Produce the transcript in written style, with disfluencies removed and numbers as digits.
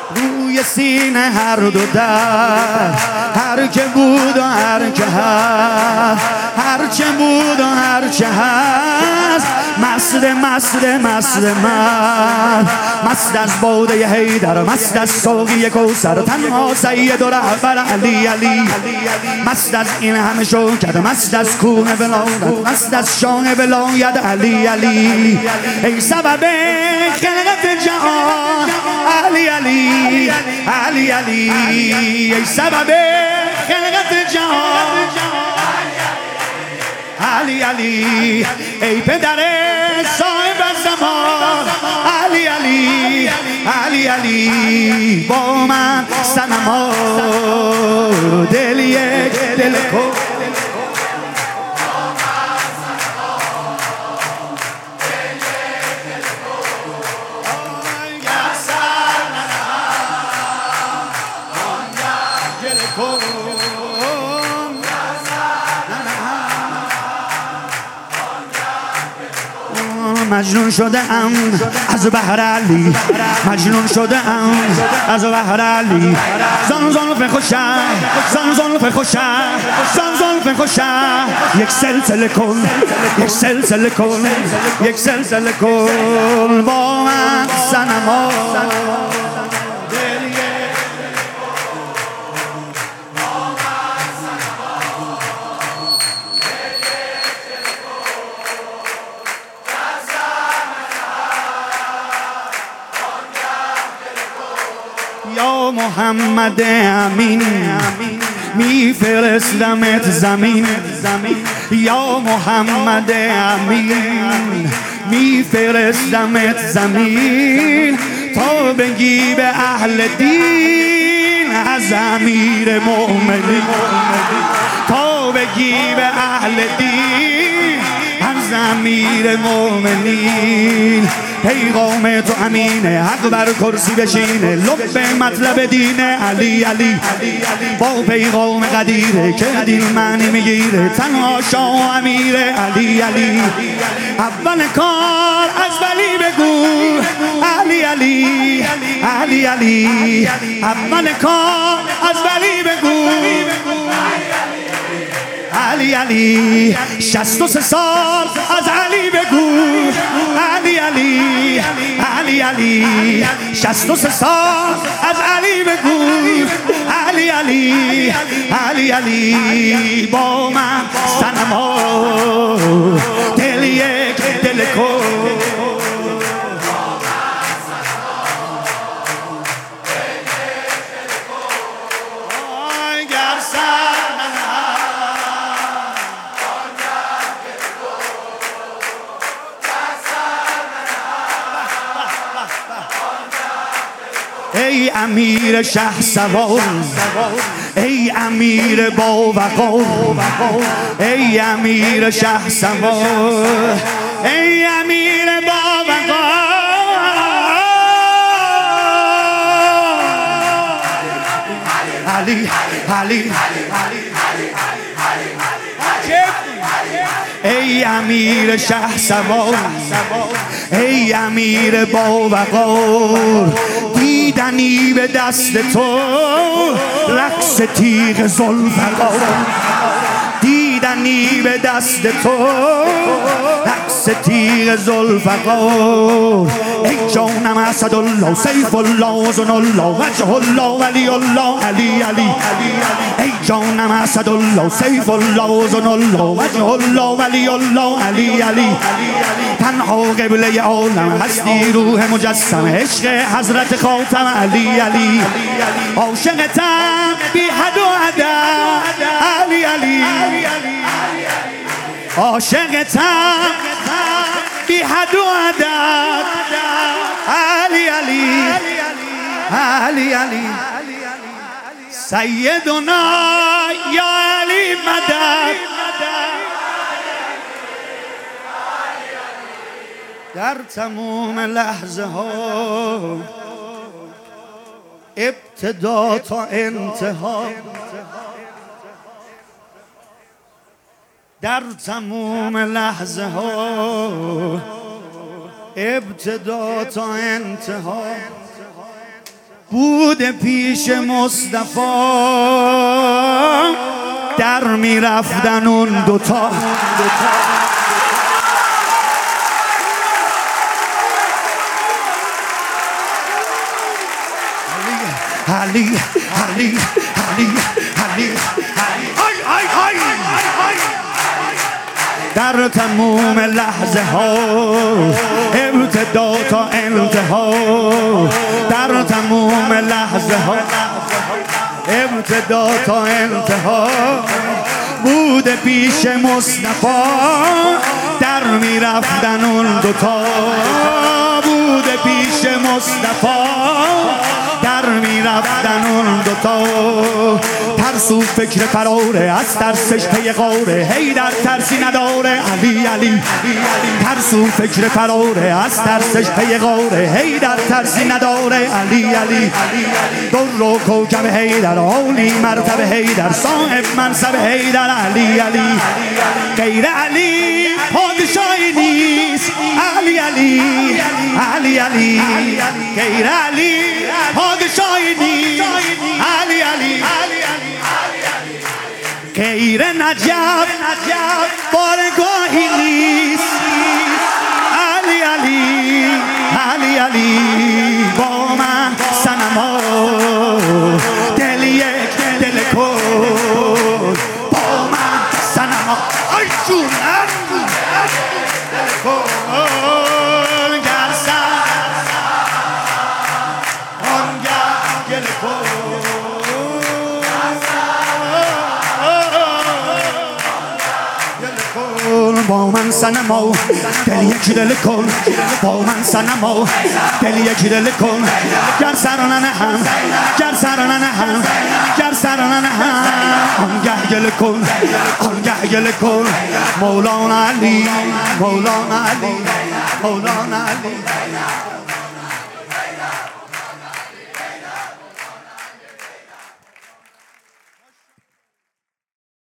روی سینه هر دو در، هر که بود و هر که هست، هر چه بود و هر چه هست، مست مست مست من، مست از باده حیدر، مست از ساقی کوثر، تنها سید و رهبر علی علی، مست از این همه شوکت، مست از کوه ولایت، مست از شاه ولایت علی علی، ای سبب خلقت جهان علی علی علی علی، ای سبب خلقت جهان علی علی، ای پدر صاحب زمان علی علی علی علی، با من صنما دل یک دل کن، مجنون شده ام از بحر علی، مجنون شده ام از بحر علی، زن زلف خوشم، زن زلف خوشم، زن زلف خوشم، یک سلسله کن، یک سلسله کن، یک سلسله کن، با من صنما یا محمد امین، میفرستمت زمین، یا محمد امین، میفرستمت زمین، تا بگی به اهل دین از امیر مومنین، تا بگی به اهل دین از امیر مومنین، پیغام تو امینه، حق بر کرسی بشینه، لب مطلب دینه علی علی، با پیغام قدیره که دین معنی میگیره، تنها شاه و امیره علی علی، اول کار از ولی بگو علی علی علی علی، اول کار از ولی بگو علی علی، 63 سال از علی بگو علی علی علی علی، 63 سال از علی بگو علی علی علی علی، با من صنما دل یک دل کن، ای امیر شهسوار، ای امیر باوقار، ای امیر شهسوار، ای امیر باوقار، علی علی ای امیر شهسوار، ای امیر باوقار، دیدنی به دست تو رقص تیغ ذوالفقار، دیدنی به دست تو رقص تیغ ذوالفقار، ای جانم اسدالله سیف الله ذو الله وجه الله ولی الله علی علی، ای جانم اسدالله سیف الله ذو الله وجه الله ولی الله علی علی، تنها قبله عالم هستی روح مجسم، عشق حضرت خاتم علی علی، عاشقتم بی حد و عدد علی علی، عاشقتم بی حد و عدد علی علی علی علی، سیدنا یا علی مدد، در تمام لحظه ها ابتدا تا انتها، در تمام لحظه ها ابتدا تا انتها، بود پیش مصطفی در میرفتن اون دوتا علی علی علی علی در تموم لحظه ها ابتدا تا انتها در تموم لحظه ها ابتدا تا انتها بود پیش مصطفی در میرفتن اون دوتا بود پیش مصطفی در میرفتن اون دوتا ترسو فکر فراره از ترسش پی غاره هی در ترسی نداره علی علی ترسو فکر فراره از ترسش پی غاره هی در ترسی نداره علی علی در و کوکب هی در عالی مرتبه هی در صاحب منصب هی در علی علی غیر علی پادشاهی نیست علی علی علی علی غیر علی پادشاهی نیست علی علی غیر نجف بارگاهی نیست علی علی علی علی با من صنما دل یک دل کن با من صنما ای جونم دل کن گرسن آنگه گل کن با من صنما دل یک دل کن با من صنما دل یک دل کن گر سرانه هم گر سرانه هم گر سرانه هم آنگه گل کن آنگه گل کن مولانا علی مولانا علی مولانا علی